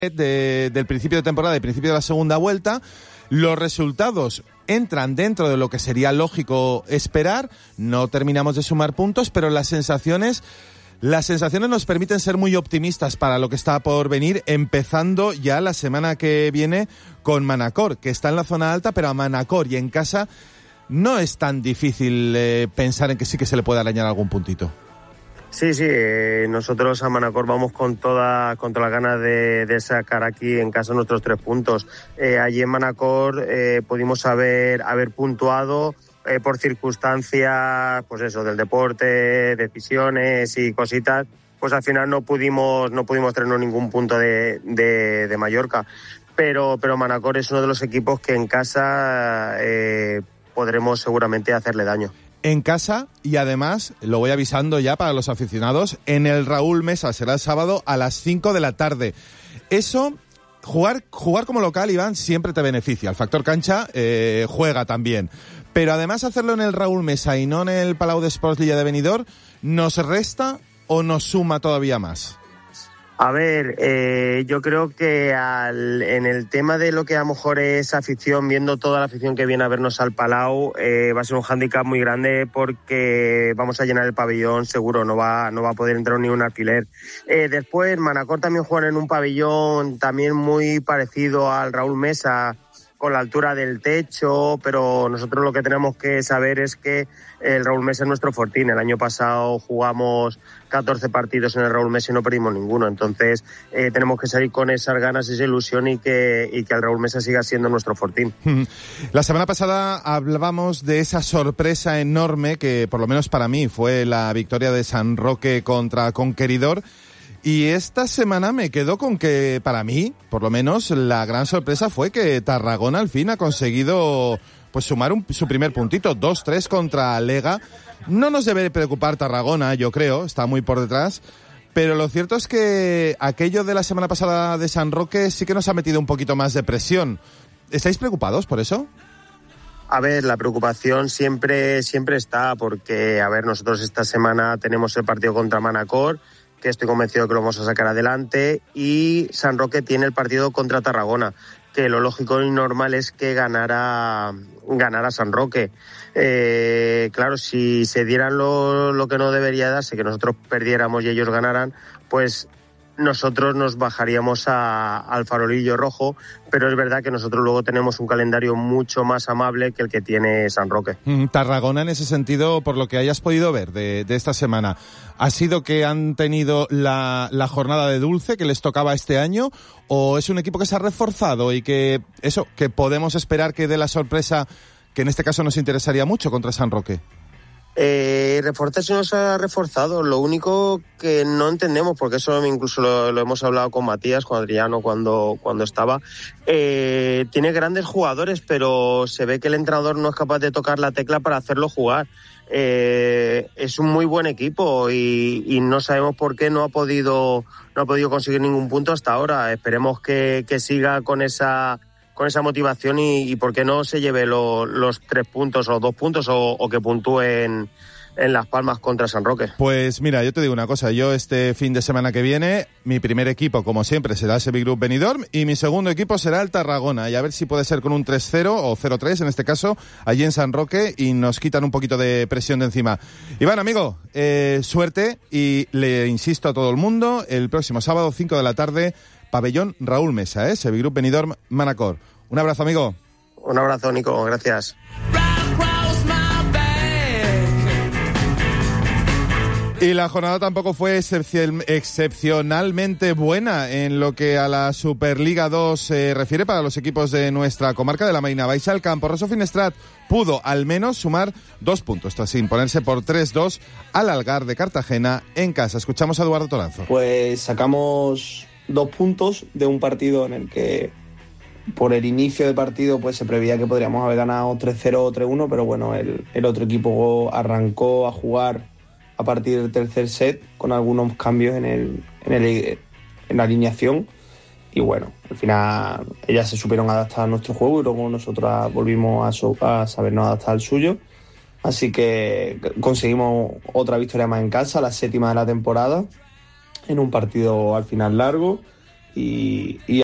del principio de temporada y principio de la segunda vuelta. Los resultados entran dentro de lo que sería lógico esperar. No terminamos de sumar puntos, pero las sensaciones nos permiten ser muy optimistas para lo que está por venir, empezando ya la semana que viene con Manacor, que está en la zona alta, pero a Manacor y en casa no es tan difícil pensar en que sí que se le puede arañar algún puntito. Sí, nosotros a Manacor vamos con todas las ganas de sacar aquí en casa nuestros 3 puntos. Allí en Manacor pudimos haber puntuado por circunstancias, pues eso, del deporte, decisiones y cositas, pues al final no pudimos tener ningún punto de Mallorca. Pero Manacor es uno de los equipos que en casa podremos seguramente hacerle daño. En casa, y además, lo voy avisando ya para los aficionados, en el Raúl Mesa será el sábado a las 5 de la tarde. Eso, jugar como local, Iván, siempre te beneficia. El factor cancha juega también. Pero además hacerlo en el Raúl Mesa y no en el Palau d'Esports Lilla de Benidorm, ¿nos resta o nos suma todavía más? A ver, yo creo que en el tema de lo que a lo mejor es afición, viendo toda la afición que viene a vernos al Palau, va a ser un hándicap muy grande porque vamos a llenar el pabellón, seguro, no va a poder entrar ni un alquiler. Después, Manacor también juega en un pabellón también muy parecido al Raúl Mesa, con la altura del techo, pero nosotros lo que tenemos que saber es que el Raúl Mesa es nuestro fortín. El año pasado jugamos 14 partidos en el Raúl Mesa y no perdimos ninguno. Entonces tenemos que salir con esas ganas, esa ilusión y que el Raúl Mesa siga siendo nuestro fortín. La semana pasada hablábamos de esa sorpresa enorme que por lo menos para mí fue la victoria de San Roque contra Conqueridor. Y esta semana me quedo con que, para mí, por lo menos, la gran sorpresa fue que Tarragona al fin ha conseguido pues sumar su primer puntito, 2-3 contra Lega. No nos debe preocupar Tarragona, yo creo, está muy por detrás, pero lo cierto es que aquello de la semana pasada de San Roque sí que nos ha metido un poquito más de presión. ¿Estáis preocupados por eso? A ver, la preocupación siempre está, porque, a ver, nosotros esta semana tenemos el partido contra Manacor, que estoy convencido que lo vamos a sacar adelante, y San Roque tiene el partido contra Tarragona, que lo lógico y normal es que ganara San Roque. Claro, si se dieran lo que no debería darse, que nosotros perdiéramos y ellos ganaran, pues nosotros nos bajaríamos al farolillo rojo, pero es verdad que nosotros luego tenemos un calendario mucho más amable que el que tiene San Roque. Tarragona, en ese sentido, por lo que hayas podido ver de esta semana, ¿ha sido que han tenido la jornada de dulce que les tocaba este año, o es un equipo que se ha reforzado y que podemos esperar que dé la sorpresa que en este caso nos interesaría mucho contra San Roque? Reforzarse nos ha reforzado. Lo único que no entendemos, porque eso incluso lo hemos hablado con Matías, con Adriano cuando estaba, tiene grandes jugadores, pero se ve que el entrenador no es capaz de tocar la tecla para hacerlo jugar. Es un muy buen equipo y no sabemos por qué no ha podido conseguir ningún punto hasta ahora. Esperemos que siga con esa motivación y por qué no se lleve los 3 puntos o 2 puntos o que puntúe en Las Palmas contra San Roque. Pues mira, yo te digo una cosa, yo este fin de semana que viene, mi primer equipo, como siempre, será el Sevilla Group Benidorm y mi segundo equipo será el Tarragona, y a ver si puede ser con un 3-0 o 0-3 en este caso, allí en San Roque, y nos quitan un poquito de presión de encima. Iván, amigo, suerte, y le insisto a todo el mundo, el próximo sábado, 5 de la tarde, pabellón Raúl Mesa, Sevilla Group Benidorm Manacor. Un abrazo, amigo. Un abrazo, Nico, gracias. Y la jornada tampoco fue excepcionalmente buena en lo que a la Superliga 2 se refiere para los equipos de nuestra comarca de la Marina Baixa. El Camporroso Finestrat pudo al menos sumar 2 puntos tras imponerse por 3-2 al Algar de Cartagena en casa. Escuchamos a Eduardo Toranzo. Pues sacamos 2 puntos de un partido en el que por el inicio del partido pues se preveía que podríamos haber ganado 3-0 o 3-1, pero bueno, el otro equipo arrancó a jugar a partir del tercer set con algunos cambios en la alineación, y bueno, al final ellas se supieron adaptar a nuestro juego y luego nosotros volvimos a sabernos adaptar al suyo, así que conseguimos otra victoria más en casa, la 7ª de la temporada, en un partido al final largo, y